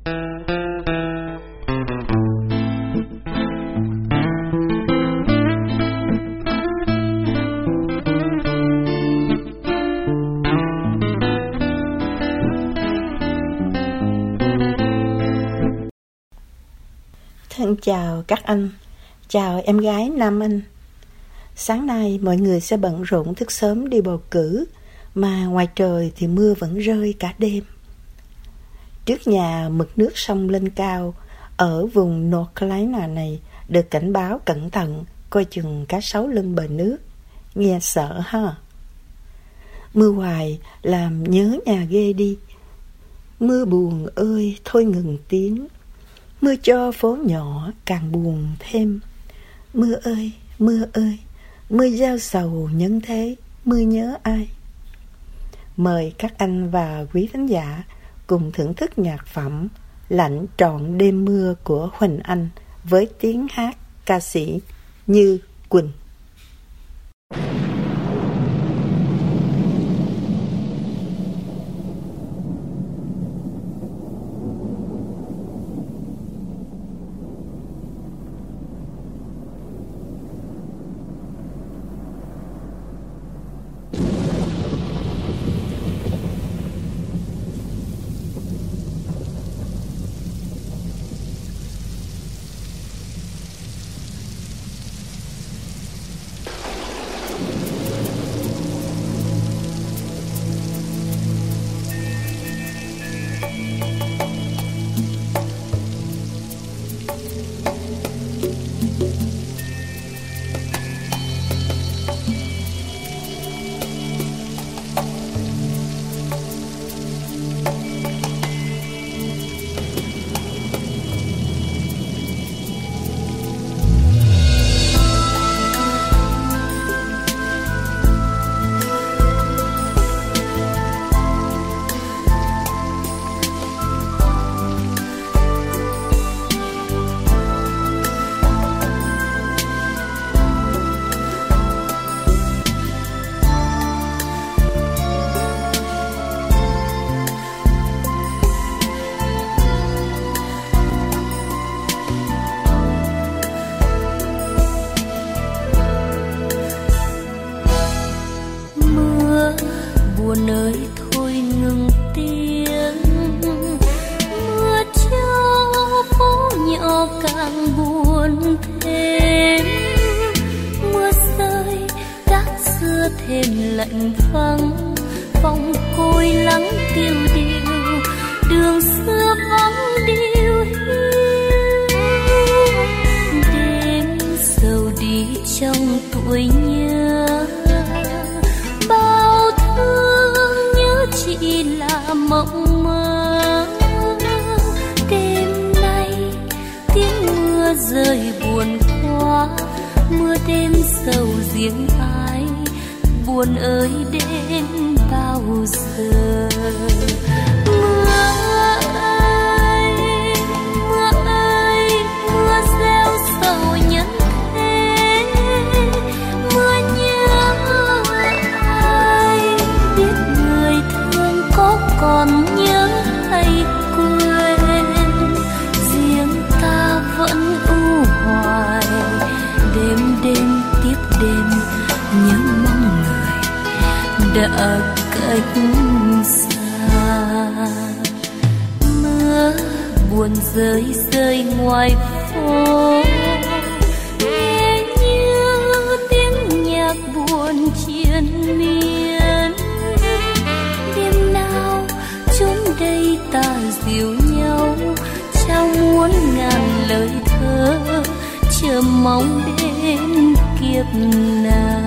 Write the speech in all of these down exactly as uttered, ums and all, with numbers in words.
Thân chào các anh, chào em gái Nam Anh. Sáng nay mọi người sẽ bận rộn thức sớm đi bầu cử, mà ngoài trời thì mưa vẫn rơi cả đêm. Trước nhà mực nước sông lên cao, ở vùng North Carolina này được cảnh báo cẩn thận, coi chừng cá sấu lưng bờ nước. Nghe sợ ha. Mưa hoài làm nhớ nhà ghê đi. Mưa buồn ơi thôi ngừng tiếng, mưa cho phố nhỏ càng buồn thêm. Mưa ơi, mưa ơi, mưa giao sầu nhân thế, mưa nhớ ai. Mời các anh và quý khán giả cùng thưởng thức nhạc phẩm Lạnh trọn đêm mưa của Huỳnh Anh với tiếng hát ca sĩ Như Quỳnh. buồn ơi thôi ngừng tiếng, mưa cho phố nhỏ càng buồn thêm. Mưa rơi cát xưa thêm lạnh vắng, vòng côi lắng tiêu điều, đường xưa vắng điêu hiu. Đêm sầu đi trong tuổi nhớ, bao thương nhớ chỉ là mộng mơ. Đêm nay tiếng mưa rơi buồn quá, mưa đêm sầu riêng ai, buồn ơi đến bao giờ. Mưa ơi, mưa ơi, mưa gieo sầu nhân thế. Mưa nhớ ai, biết người thương có còn nhớ hay quên. Riêng ta vẫn u hoài, đêm đêm tiếp đêm nhớ mong người đã cách xa. Mưa buồn rơi rơi ngoài phố, nghe như tiếng nhạc buồn triền miên. Đêm nào chốn đây ta dìu nhau, trao muôn ngàn lời thơ, chờ mong đến kiếp nào.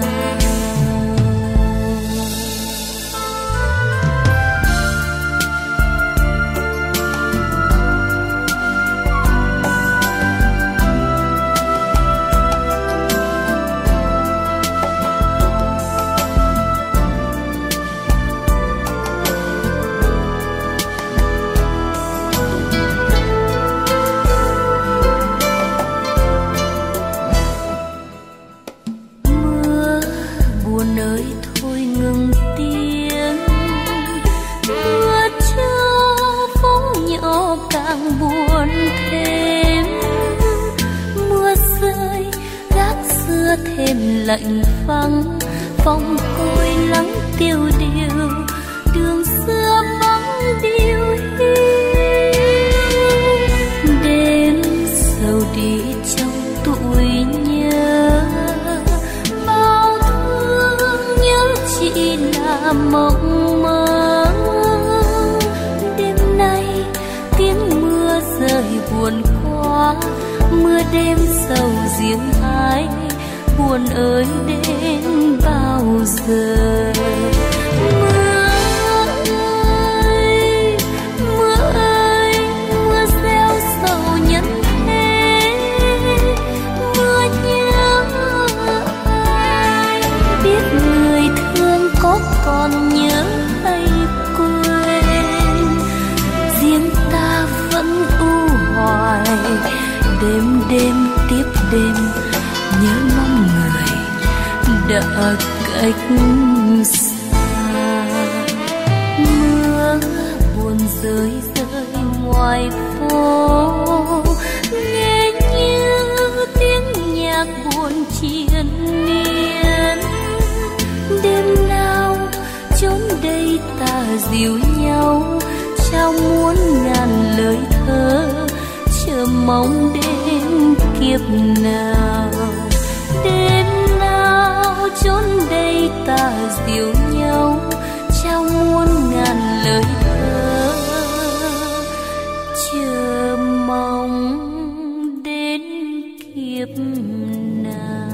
càng buồn thêm. Mưa rơi gác xưa thêm lạnh vắng, phòng côi lắng tiêu điều, đường xưa vắng điêu hiu. Đêm sầu đi trong tuổi nhớ, bao thương nhớ chỉ là mộng mơ. Đêm nay tiếng mưa rơi buồn quá, mưa đêm sầu riêng ai, buồn ơi đến bao giờ. Mưa ơi, mưa ơi, mưa gieo sầu nhân thế. Mưa nhớ ai, biết người thương có còn nhớ hay quên. Riêng ta vẫn u hoài, đêm đêm tiếp đêm nhớ mong người đã cách xa. Mưa buồn rơi rơi ngoài phố, nghe như tiếng nhạc buồn triền miên. Đêm nào chốn đây ta dìu nhau, trao muôn ngàn lời thơ, chờ mong đến kiếp nào. Đêm nào chốn đây ta dìu nhau, trao muôn ngàn lời thơ, chờ mong đến kiếp nào.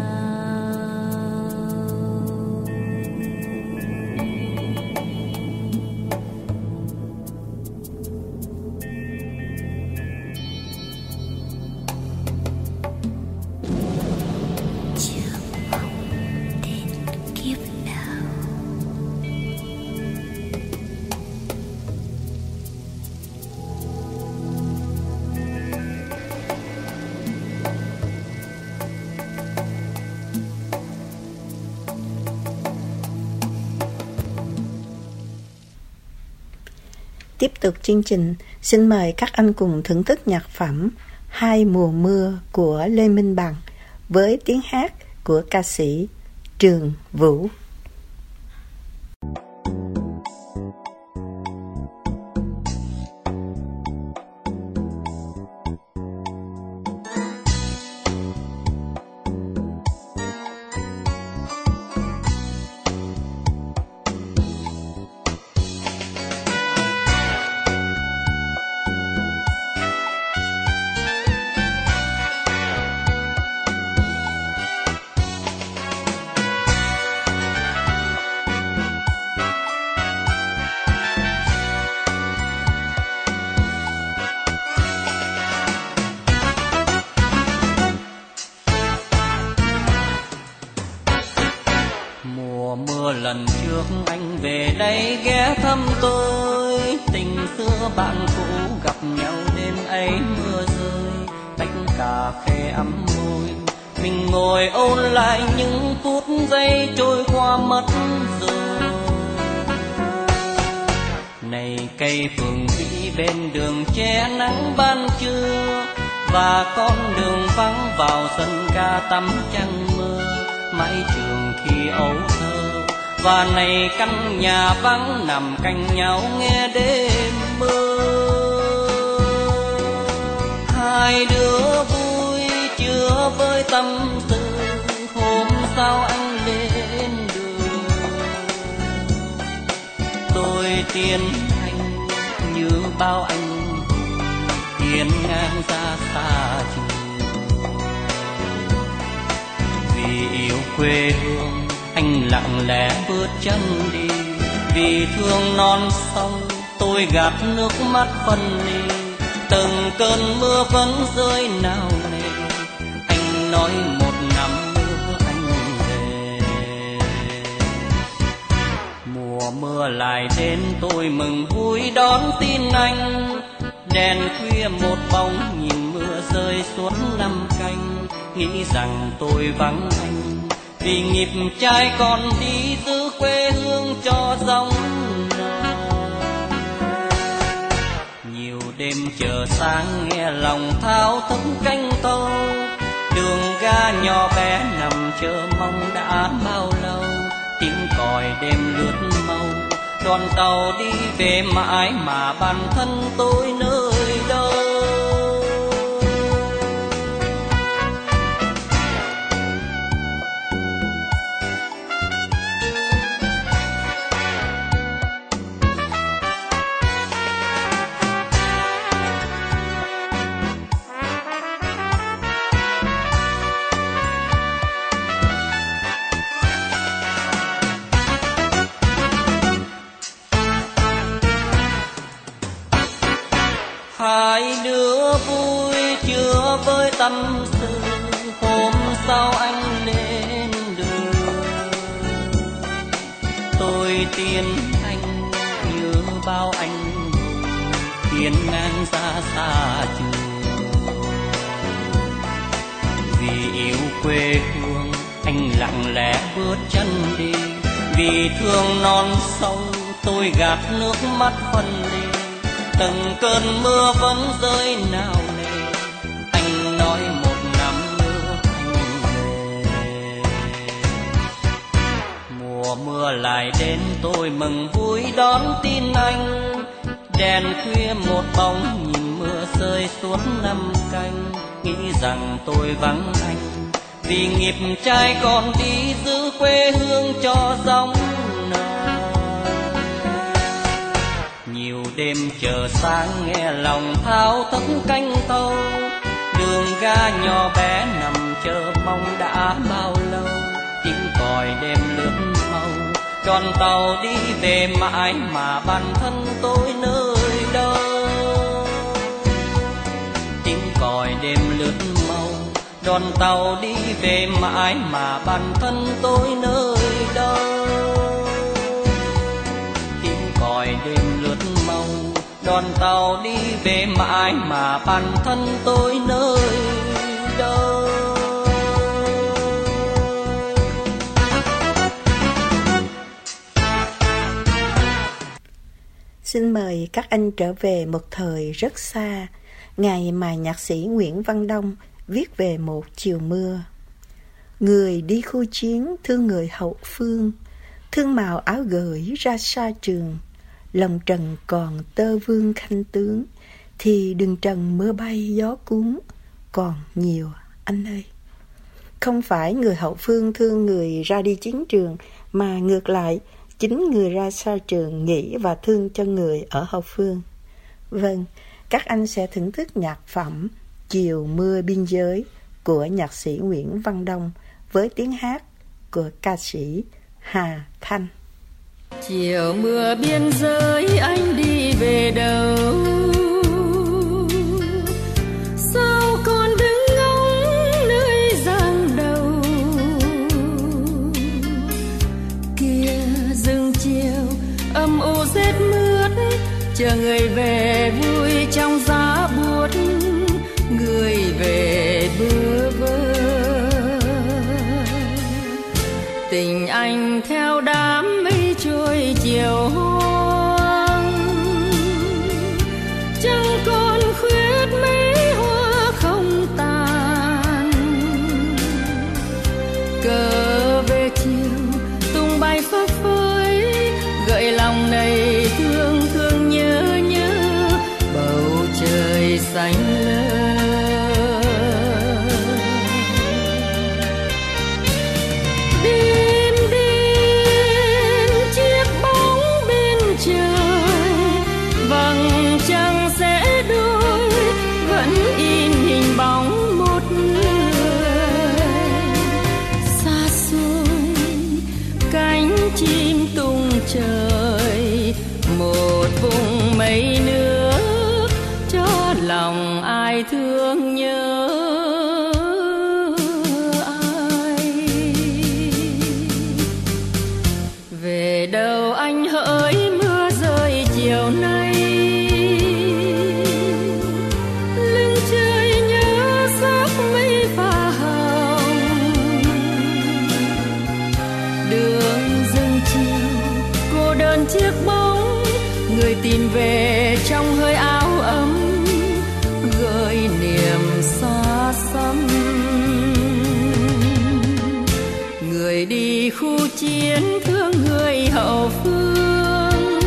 Tiếp tục chương trình, xin mời các anh cùng thưởng thức nhạc phẩm Hai mùa mưa của Lê Minh Bằng với tiếng hát của ca sĩ Trường Vũ. Lần trước anh về đây ghé thăm tôi, tình xưa bạn cũ gặp nhau đêm ấy mưa rơi, tách cà phê ấm môi, mình ngồi ôn lại những phút giây trôi qua mất rồi. Này cây phượng vĩ bên đường che nắng ban trưa, và con đường vắng vào sân ca tắm trăng mưa, mái trường khi ấu thơ. Và này căn nhà vắng nằm cạnh nhau nghe đêm mưa. Hai đứa vui chưa với tâm tư, hôm sau anh lên đường. Tôi tiến anh như bao anh hiên ngang ra xa trường. Vì yêu quê hương anh lặng lẽ bước chân đi, vì thương non sông tôi gạt nước mắt phân ly. Từng cơn mưa vẫn rơi nào nề, anh nói một năm nữa anh về. Mùa mưa lại đến tôi mừng vui đón tin anh, đèn khuya một bóng nhìn mưa rơi suốt năm canh, nghĩ rằng tôi vắng anh vì nghiệp trai còn đi giữ quê hương cho giống nào. Nhiều đêm đêm chờ sáng nghe lòng thao thức canh tâu, đường ga nhỏ bé nằm chờ mong đã bao lâu, tiếng còi đêm lướt mau, đoàn tàu đi về mãi mà bản thân tôi nơi đâu. Hai đứa vui chưa với tâm sự, hôm sau anh lên đường. Tôi tiến anh như bao anh hùng, tiến ngang ra xa trường. Vì yêu quê hương anh lặng lẽ bước chân đi, vì thương non sông tôi gạt nước mắt phân ly. Từng cơn mưa vẫn rơi nào nề, anh nói một năm nữa anh về. Mùa mưa lại đến tôi mừng vui đón tin anh, đèn khuya một bóng nhìn mưa rơi suốt năm canh. Nghĩ rằng tôi vắng anh vì nghiệp trai còn đi giữ quê hương cho gióng nở. Nhiều đêm chờ sáng nghe lòng thao thức canh tâu, đường ga nhỏ bé nằm chờ mong đã bao lâu, tiếng còi đêm lướt mau, đoàn tàu đi về mãi mà bản thân tôi nơi đâu. Tiếng còi đêm lướt mau, đoàn tàu đi về mãi mà bản thân tôi nơi đâu. Tiếng còi đêm lướt mau, đoàn tàu đi về mãi mà bản thân tôi nơi đâu. Xin mời các anh trở về một thời rất xa, ngày mà nhạc sĩ Nguyễn Văn Đông viết về một chiều mưa. Người đi khu chiến thương người hậu phương, thương màu áo gởi ra xa trường. Lòng trần còn tơ vương khanh tướng, thì đừng trần mưa bay gió cuốn, còn nhiều anh ơi. Không phải người hậu phương thương người ra đi chiến trường, mà ngược lại, chính người ra xa trường nghĩ và thương cho người ở hậu phương. Vâng, các anh sẽ thưởng thức nhạc phẩm Chiều Mưa Biên Giới của nhạc sĩ Nguyễn Văn Đông với tiếng hát của ca sĩ Hà Thanh. Chiều mưa biên giới anh đi về đâu, sao còn đứng ngóng nơi giang đầu. Kia rừng chiều âm u rét mướt, chờ người về vui trong giá buốt, người về bơ vơ. Tình anh theo đám mây trôi chiều hoang, chẳng còn khuyết mấy hoa không tàn. Cờ về chiều tung bay phấp phới, gợi lòng này thương thương nhớ nhớ bầu trời xanh lơ. Trời một vùng mây nước, cho lòng ai thương nhớ ai. Về đâu anh hỡi mưa rơi chiều nay, lưng trời nhớ sắc mây pha hồng. Đường rừng chiều cô đơn chiếc bóng, người tìm về trong hơi áo ấm. đi khu chiến thương người hậu phương,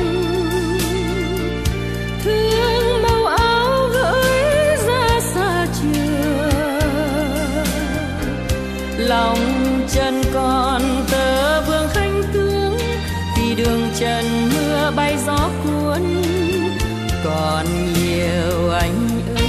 thương màu áo gửi ra xa trường, lòng chân còn tơ vương khanh tướng, vì đường trần mưa bay gió cuốn, còn nhiều anh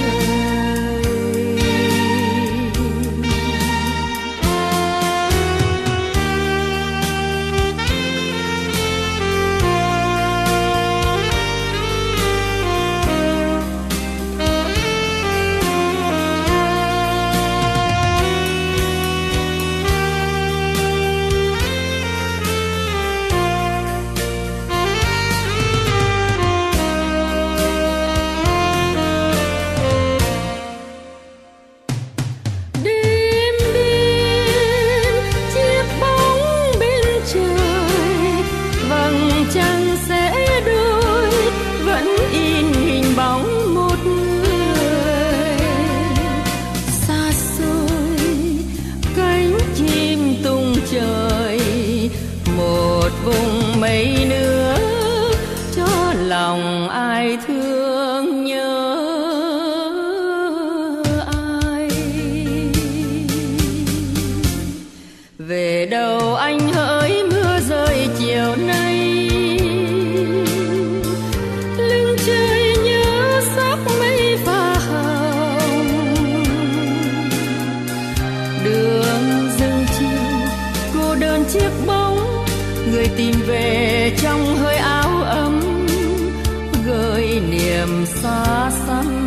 tìm về trong hơi áo ấm, gợi niềm xa xăm.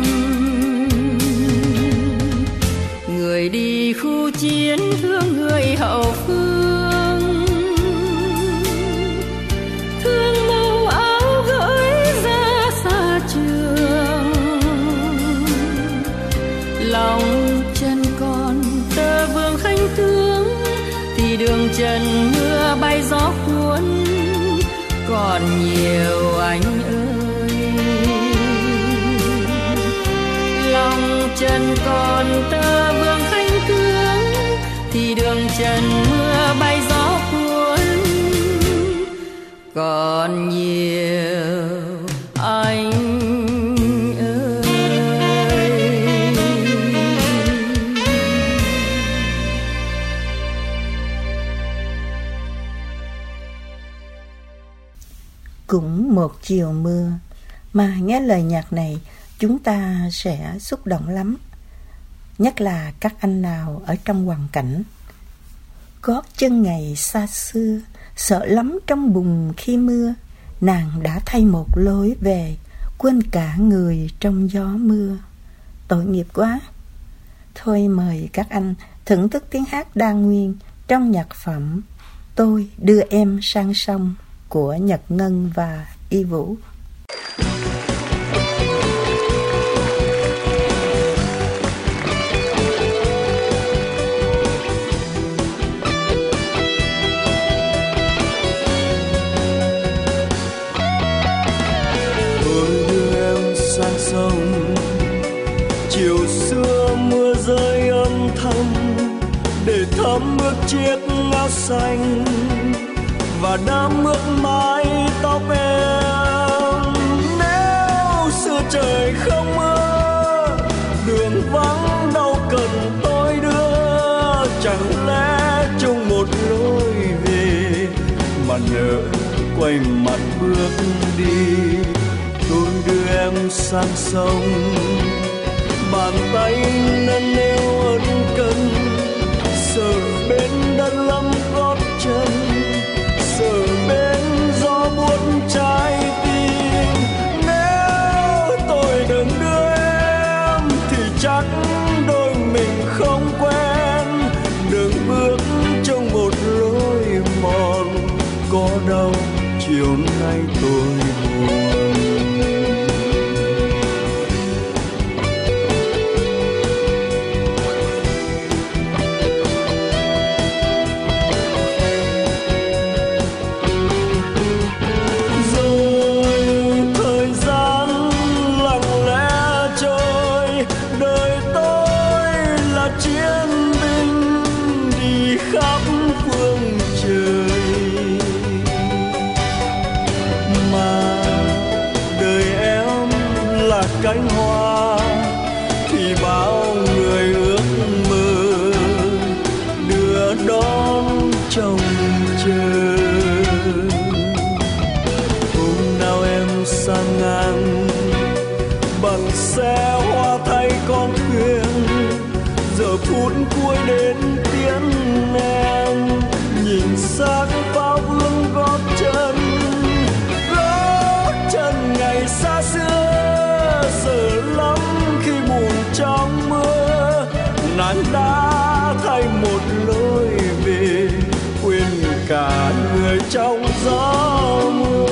Người đi khu chiến thương người hậu phương, thương màu áo gửi ra xa trường, lòng chân còn tơ vương khanh tướng, thì đường trần mưa bay gió cuốn, còn nhiều anh ơi. Lòng trần còn tơ vương khanh tướng, thì đường trần mưa bay gió cuốn, còn nhiều anh. Cũng một chiều mưa, mà nghe lời nhạc này chúng ta sẽ xúc động lắm. Nhất là các anh nào ở trong hoàn cảnh gót chân ngày xa xưa, sợ lắm trong bùn khi mưa, nàng đã thay một lối về, quên cả người trong gió mưa. Tội nghiệp quá. Thôi mời các anh thưởng thức tiếng hát đa nguyên trong nhạc phẩm Tôi đưa em sang sông của Nhật Ngân và Y Vũ. Tôi đưa em sang sông, chiều xưa mưa rơi âm thầm, để thấm ướt chiếc áo xanh và đám mướt mái tóc em. Nếu xưa trời không mưa, đường vắng đâu cần tôi đưa, chẳng lẽ chung một lối về mà nỡ quay mặt bước đi. Tôi đưa em sang sông, bàn tay nâng niu ân cần, sợ bên đất lắm gót chân, sợ bên gió buốt trái tim. Nếu tôi đừng đưa em thì chắc đôi mình không quen, đừng bước trong một lối mòn, có đâu chiều nay tôi buồn. Rồi thời gian lặng lẽ trôi, đời tôi cánh hoa thì bao người ước mơ đưa đón trông chờ. Hôm nào em sang ngang bằng xe hoa thay con thuyền, giờ phút cuối đến tiễn em, nhìn sang pháo vương gót chân, gót chân ngày xa xưa. Sợ lắm khi buồn trong mưa, nắng đã thay một lối về, quên cả người trong gió mưa.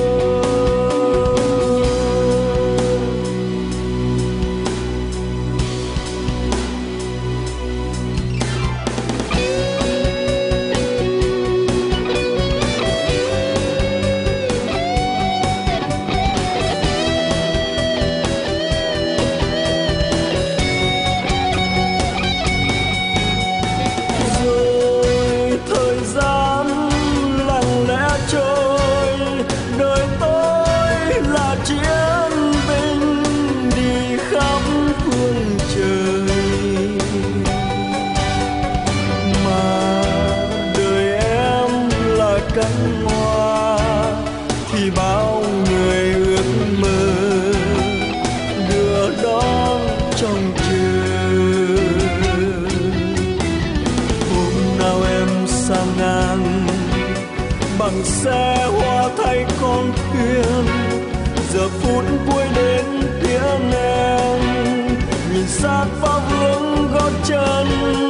Xe hoa thay con thuyền, giờ phút cuối đến tiễn em, nhìn sát pháo vương gót chân,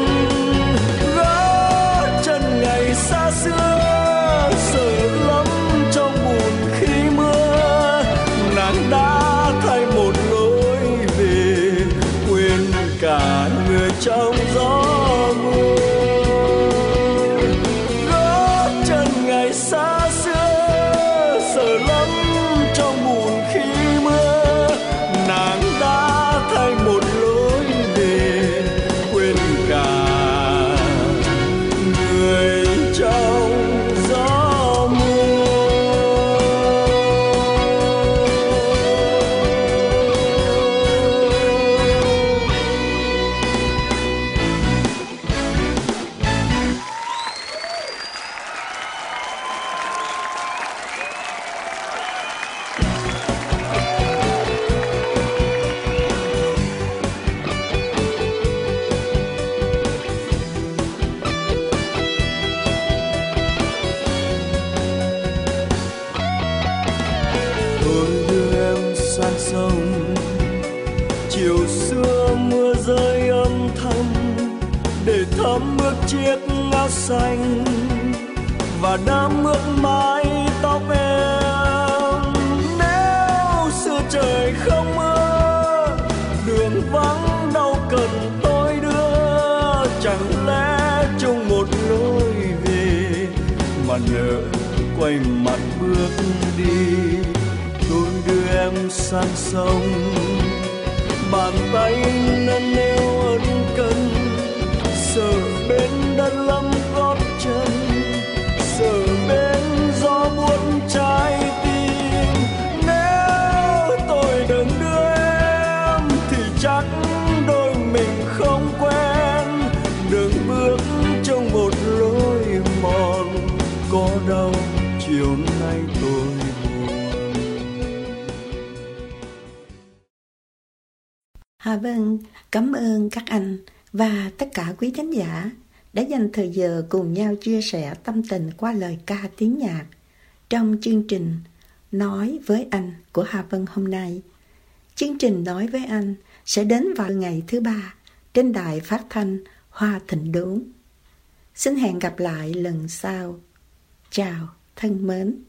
gót chân ngày xa xưa. Sợ lắm trong buồn khi mưa, nàng đã thay một lối về, quên cả người trong gió mưa. Xa xưa sợ lắm trong buồn khi mưa, nàng đã thay một lối về, quên cả người trong gió mưa. Sông chiều xưa mưa rơi âm thầm, để thấm ướt chiếc áo xanh và đám mướt mái tóc em. Nếu xưa trời không mưa, đường vắng đâu cần tôi đưa, chẳng lẽ chung một lối về mà nỡ quay mặt bước đi. Tôi đưa em sang sông, bàn tay nâng niu ân cần, sợ bên đất lắm gót chân, sợ bên gió buốt trái tim. Nếu tôi đừng đưa em thì chắc đôi mình không quen, đừng bước trong một lối mòn, có đau chiều nay tôi. À vâng, cảm ơn các anh và tất cả quý khán giả đã dành thời giờ cùng nhau chia sẻ tâm tình qua lời ca tiếng nhạc trong chương trình Nói với anh của Hà Vân hôm nay. Chương trình Nói với anh sẽ đến vào ngày thứ ba trên đài phát thanh Hoa Thịnh Đốn. Xin hẹn gặp lại lần sau. Chào thân mến.